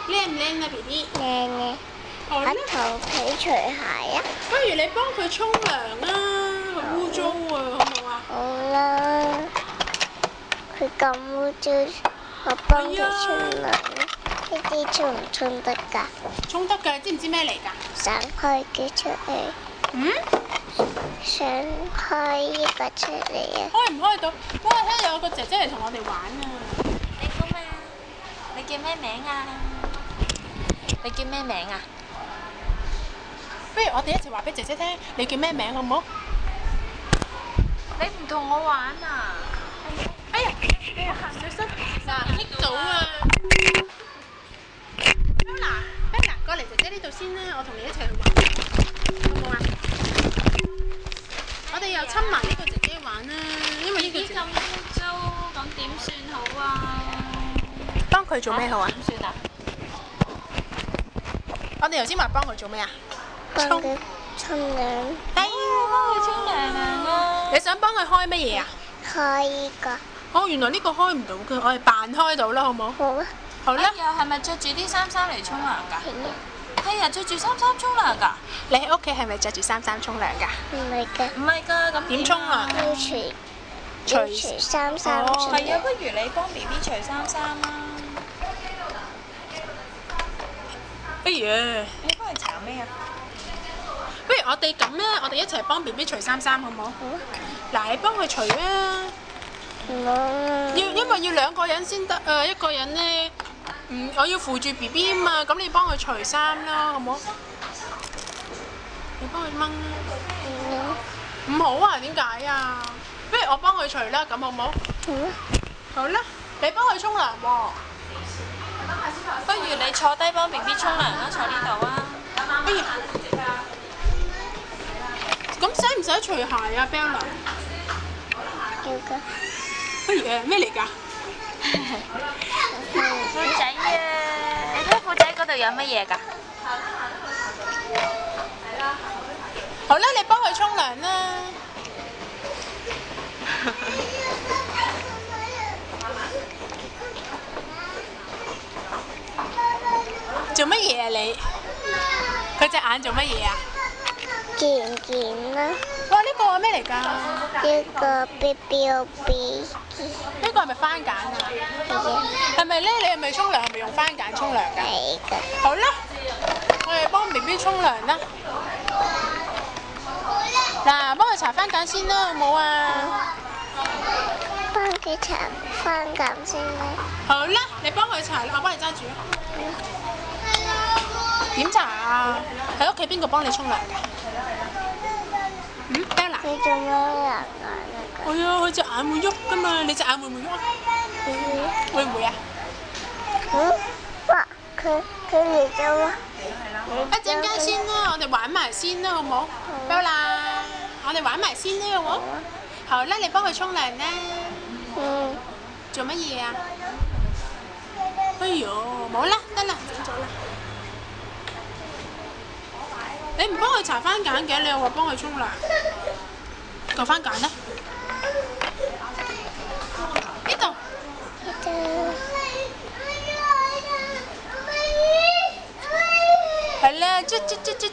靚唔靚啊 B B？ 靚嘅， 好啦， 同佢除鞋啊！ 不如你幫佢沖涼啊，好污糟啊，好唔好啊？ 好啦，佢咁污糟，我幫佢沖涼啦。呢啲沖唔沖得㗎？ 沖得㗎，知唔知咩嚟㗎？ 想開嘅出嚟， 嗯？ 想開呢個出嚟啊！ 開唔開到？哇！聽有個姐姐嚟同我哋玩啊！ 你好嘛？你叫咩名啊？你叫咩名啊？ 不如我哋一齊話俾姐姐聽，你叫咩名好唔好？ 你唔同我玩啊？ 哎呀，小心！嗱，益到啊！Bella，過嚟姐姐呢度先啦，我同你一齊去玩，好唔好啊？我哋又親埋呢個姐姐玩啦，因為呢個姐姐咁污糟，咁點算好啊？ 幫佢做咩好啊？ 點算啊？ 我哋頭先話幫佢做咩啊？ 幫佢沖涼， 係幫佢沖涼啊！ 你想幫佢開乜嘢啊？ 開呢個哦，原來呢個開唔到嘅，我哋扮開到啦，好唔好？ 好啊！ 好啦， 又係咪着住啲衫嚟沖涼㗎？ 係啊， 係啊，着住衫沖涼㗎？ 你喺屋企係咪着住衫沖涼㗎？ 唔係㗎， 唔係㗎，咁點沖涼？ 要除衫出係啊， 嚟。 不如你幫 B B 除衫啦。 哎呀， 你幫佢搽咩啊？ 不如我哋咁咧，我哋一齊幫 B B 除衫好唔好？ 好啊， 嗱，你幫佢除啊！ 唔好啊！ 因為要兩個人先得啊，一個人咧，我要扶住 B B 啊嘛，咁你幫佢除衫啦，好唔好？你幫佢掹啦。唔好啊？點解啊？不如我幫佢除啦，咁好唔好？ 好啊， 好啦，你幫佢沖涼喎。 不如你坐低幫 B B 沖涼啦，坐呢度啊。 哎呀，咁使唔使除鞋啊 ，Bella？ 要㗎。 哎呀，咩嚟㗎？ 褲仔啊！你睇褲仔嗰度有乜嘢㗎？ 好啦，你幫佢沖涼啦。做乜嘢啊你？佢隻眼做乜嘢啊？ 件啦， 哇！呢個係咩嚟㗎？ 呢個 BBOB 呢個係咪番梘啊？係咪咧？你係咪沖涼係咪用番梘沖涼㗎？ 係㗎， 好啦，我哋幫 B B 沖涼啦。嗱，幫佢搽番梘先啦，好唔好啊？ 幫佢搽番梘先啦。 好啦，你幫佢搽，我幫你揸住。點搽啊？喺屋企邊個幫你沖涼㗎？Bella。 佢做咩人啊？ 係啊，佢隻眼會喐㗎嘛，你隻眼會唔會喐啊？會唔會啊？ 哇！佢嚟咗喎！ 一陣間先啦，我哋玩埋先啦，好唔好？Bella，我哋玩埋先啦，好唔好？好啦，你幫佢沖涼啦。做乜嘢啊？哎呦，冇啦，得啦，整咗啦。你唔幫佢搽番梘嘅，你又話幫佢沖涼。個番梘呢？呢度。係啦，捽。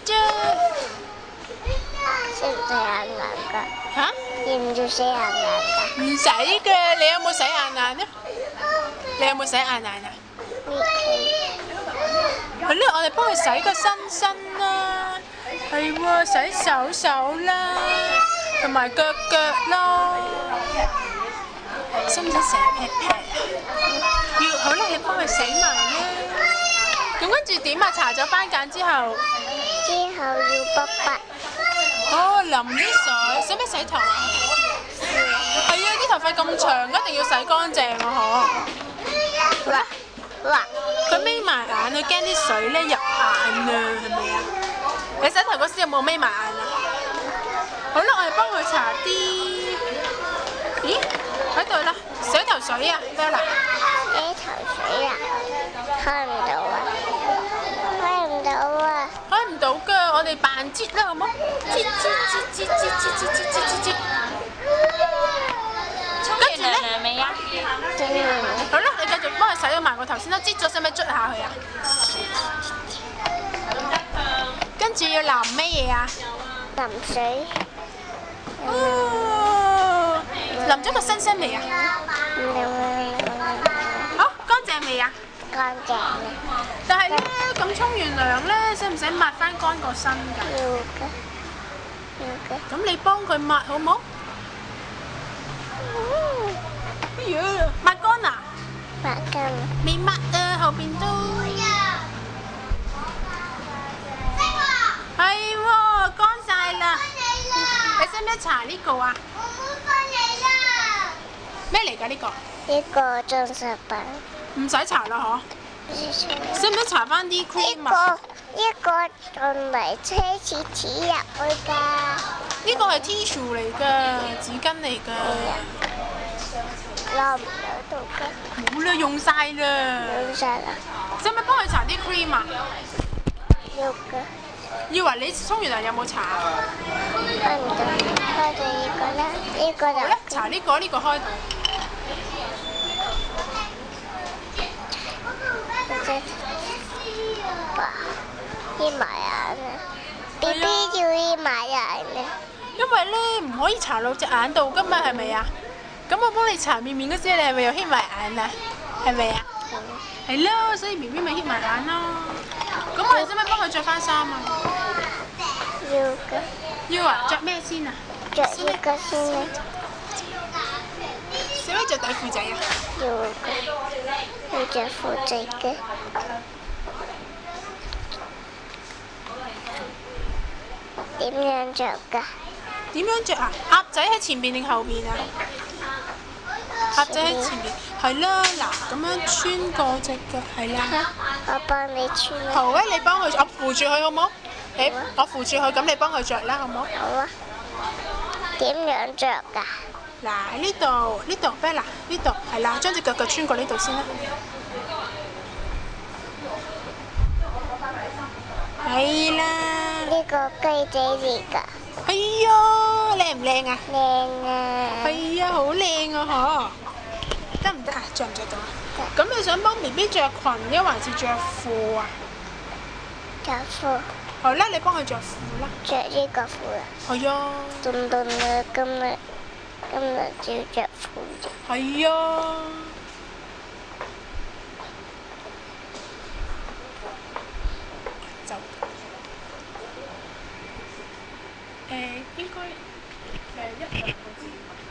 識唔識眼眼㗎？ 嚇？ 要唔要洗眼眼㗎？ 唔使嘅，你有冇洗眼眼呢？你有冇洗眼眼啊？係啦，我哋幫佢洗個身啦，係喎，洗手啦，同埋腳咯，使唔使成劈劈啊？要好啦，你幫佢洗埋啦。咁跟住點啊？搽咗番梘之後， 要卜卜。 哦，淋啲水，使唔使洗頭啊？係啊，啲頭髮咁長，一定要洗乾淨啊！嗬。 哇！ 佢眯埋眼，佢驚啲水咧入眼啊，係咪啊？你洗頭嗰時有冇眯埋眼啊？好啦，我哋幫佢搽啲，咦？喺度啦，洗頭水啊 ，Bella。 洗頭水啊！開唔到啊！開唔到啊！ 開唔到㗎，我哋扮擠啦，好冇？擠。 沖完涼未啊？ 啊？好啦，你繼續幫佢洗咗埋個頭先啦，擠咗使唔使捽下佢啊？跟住要淋咩嘢啊？ 淋水。 哦，淋咗個身身未啊？好，乾淨未啊？ 乾淨啦。 但係咧，咁沖完涼咧，使唔使抹翻乾個身㗎？ 要嘅，要嘅。 咁你幫佢抹好冇？哎呀，抹乾啊？ 抹乾。 未抹啊，後邊都。係喎，乾晒啦。你使唔使搽呢個啊？咩嚟㗎呢個？ 呢個裝飾品。 唔使搽啦嗬。使唔使搽翻啲 cream 啊？ 呢個用嚟車廁紙入去㗎。 呢個係 tissue 嚟㗎，紙巾嚟㗎。 攞唔到㗎。 冇啦，用晒啦。 用晒啦。 使唔使幫佢搽啲 cream 啊？ 要嘅。 以為你沖完涼有冇搽？ 開唔到，開到呢個啦，呢個就。 好啦，搽呢個，呢個開到。 黐埋眼啊 ！B B 要黐埋眼啊！ 因為咧唔可以搽落隻眼度㗎嘛，係咪啊？咁我幫你搽面面嗰時，你係咪又黐埋眼啊？係咪啊？係咯，所以 B B 咪黐埋眼咯。咁我哋使唔使幫佢着翻衫啊？ 要嘅。 要啊！着咩先啊？ 着呢個先啦。 使唔使着底褲仔啊？ 要嘅，要着褲仔嘅。點樣着㗎？ 點樣着啊？鴨仔喺前邊定後邊啊？鴨仔喺前邊，係啦，嗱，咁樣穿過隻腳，係啦。 我幫你穿啦。 好啊，你幫佢，我扶住佢好冇？誒，我扶住佢，咁你幫佢着啦，好冇？ 好啊。點樣着㗎？ 嗱，呢度，Bella，呢度，係啦，將隻腳穿過呢度先啦。係啦。 呢個雞仔嚟㗎。 哎呀，靚唔靚啊？ 靚啊！ 係啊，好靚啊，嗬！得唔得啊？着唔着到啊？咁你想幫 B B 着裙，抑還是着褲啊？ 着褲。 好啦，你幫佢着褲啦。 着呢個褲啦。 係啊。 凍凍啦，今日就要着褲啫。 係啊。就應該1、2個字。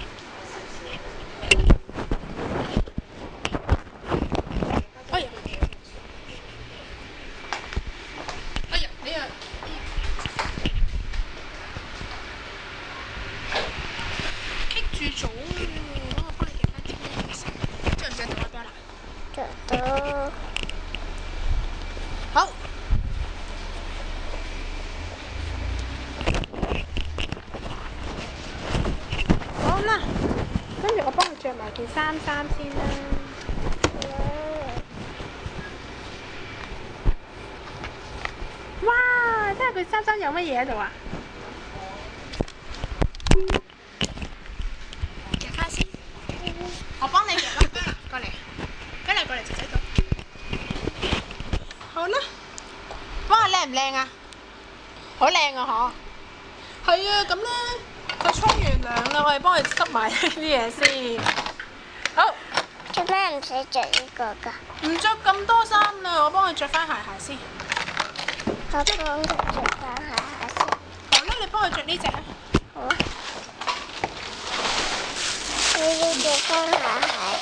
哎呀！哎呀！你啊！棘住咗啊！我幫你夾翻啲先，着唔着到啊？得啦。 着到。 好。好啦，跟住我幫佢着埋件衫先啦。哇！睇下佢衫有乜嘢喺度啊？着翻先，我幫你着啦，過嚟，過嚟，仔仔度。好啦，哇，靚唔靚啊？好靚啊，嗬！係啊，咁咧。佢沖完涼啦，我哋幫佢執埋呢啲嘢先。好。 做咩唔使着呢個㗎？ 唔着咁多衫啦，我幫佢着翻鞋先。 我幫佢着翻鞋先。 好啦，你幫佢着呢隻啊。 好啊。我要着翻鞋。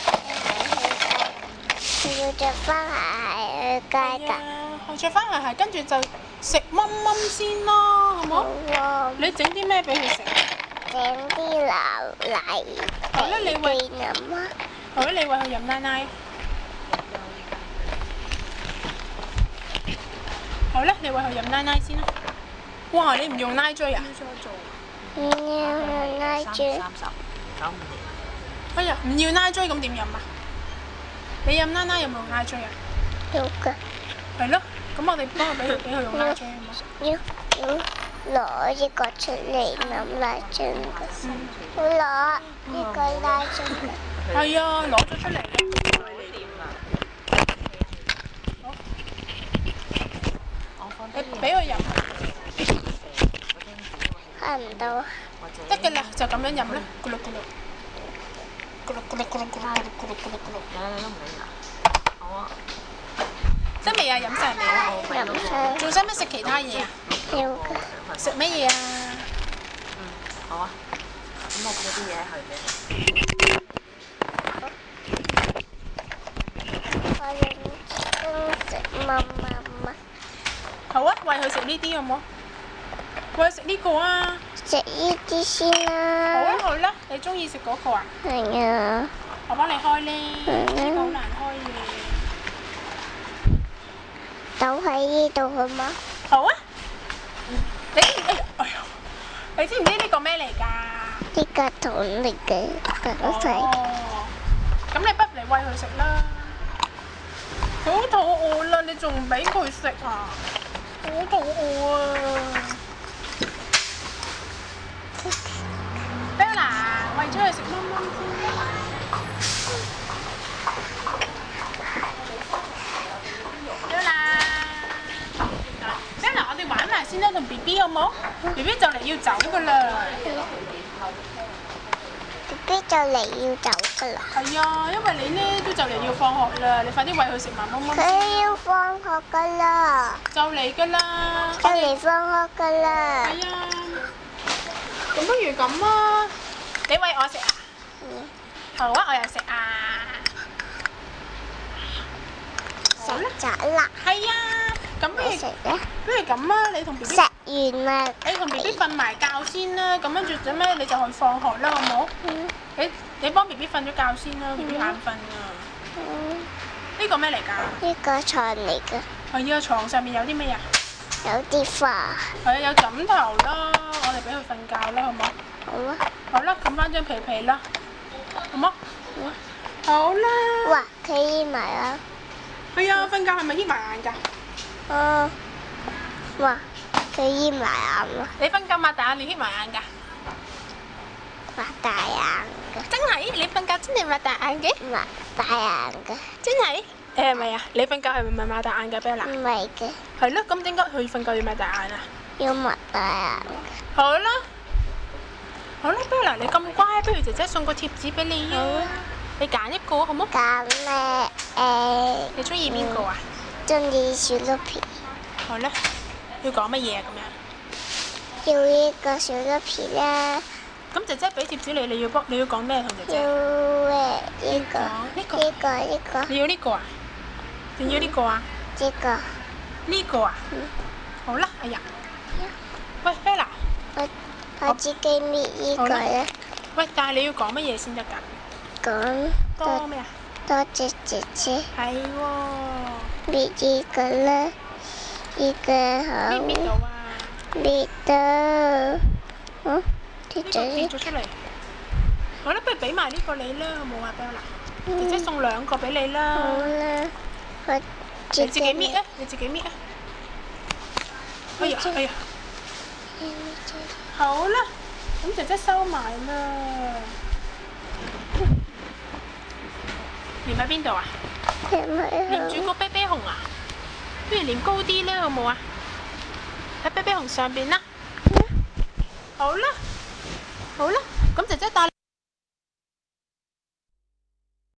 我要着翻鞋去街㗎。 我着翻鞋，跟住就食蚊先咯，好冇？ 好啊。 你整啲咩俾佢食？ 整啲牛奶俾佢飲啊！ 好啦，你餵佢飲奶奶。好啦，你餵佢飲奶奶先啦。哇！你唔用奶追啊？ 唔要奶追。 哎呀，唔要奶追咁點飲啊？你飲奶奶有冇用奶追啊？ 有㗎。 係咯，咁我哋幫佢俾佢用奶追啊嘛。 要攞呢個出嚟飲奶樽㗎。攞呢個奶樽。 係啊，攞咗出嚟啦。好，你俾佢飲。 開唔到。 得嘅啦，就咁樣飲啦，咕嚕咕嚕，咕嚕咕嚕咕嚕咕嚕咕嚕咕嚕咕嚕咕嚕。 你都唔理啊？好啊。 得未啊？飲晒未啊？ 飲晒。 仲使唔使食其他嘢啊？ 要嘅。 食乜嘢啊？ 好啊。咁我俾啲嘢佢俾你。 我認真食乜。 好啊，餵佢食呢啲好冇？餵佢食呢個啊！ 食呢啲先好啦。 啊好啦，你中意食嗰個啊？ 係啊。 我幫你開咧，呢個好難開嘅。 倒喺呢度好嗎？ 好啊！你知唔知？哎呀，你知唔知呢個咩嚟㗎？ 呢個桶嚟嘅，等陣。 哦，咁你不如嚟餵佢食啦。佢好肚餓啦，你仲唔俾佢食啊？好肚餓啊！Bella，餵咗佢食蚊蚊先。Bella，我哋玩埋先啦，同 BB 好冇 ？BB 就嚟要走㗎啦。 BB 就嚟要走㗎啦。 係啊，因為你呢都就嚟要放學啦，你快啲餵佢食埋蚊蚊。 佢要放學㗎啦。 就嚟㗎啦。 就嚟放學㗎啦。 係啊。咁不如咁啊，你餵我食啊？好啊，我又食啊。 食咗啦。 係啊，咁不如食咧？ 不如咁啊，你同 BB 食完啦。 你同 BB 瞓埋覺先啦，咁跟住做咩你就去放學啦，好冇？你幫 BB 瞓咗覺先啦，BB 眼瞓啊。呢個咩嚟㗎？ 呢個床嚟嘅。 係啊，床上面有啲咩啊？ 有啲花。 係啊，有枕頭啦，我哋俾佢瞓覺啦，好冇？ 好啊。 好啦，冚翻張被被啦，好冇？好啦。 哇！佢依埋啦。 係啊，瞓覺係咪眯埋眼㗎？ 哦。哇！佢依埋眼啦。 你瞓覺擘大眼，你眯埋眼㗎？ 擘大眼嘅。 真係？你瞓覺真係擘大眼嘅？ 擘大眼嘅。 真係？係咪啊？你瞓覺係咪擘大眼㗎，Bella？ 唔係嘅。 係咯，咁點解佢瞓覺要擘大眼啊？ 要擘大眼嘅。 好啦，好啦，Bella，你咁乖，不如姐姐送個貼紙俾你啊！你揀一個好冇？ 揀咧你中意邊個啊？ 中意小鹿皮。 好啦，要講乜嘢啊？咁樣？ 要呢個小鹿皮啦。 咁姐姐俾貼紙你要講咩同姐姐？ 要呢個。呢個。 你要呢個啊？定要呢個啊？ 呢個。 呢個啊？好啦，哎呀，喂，Bella， 我自己搣呢個咧。 喂，但係你要講乜嘢先得㗎？ 講多咩啊？ 多謝姐姐。 係喎。 搣呢個啦，呢個好。 搣唔搣到啊？ 搣到。 呢個跌咗出嚟。好啦，不如俾埋呢個你啦，好冇啊，Bella？姐姐送2個俾你啦。 好啦，我你自己搣啊！你自己搣啊！哎呀哎呀！好啦，咁姐姐收埋啦。粘喺邊度啊？粘住個啤啤熊啊！不如粘高啲啦，好冇啊？喺啤啤熊上邊啦。好啦，好啦，咁姐姐帶。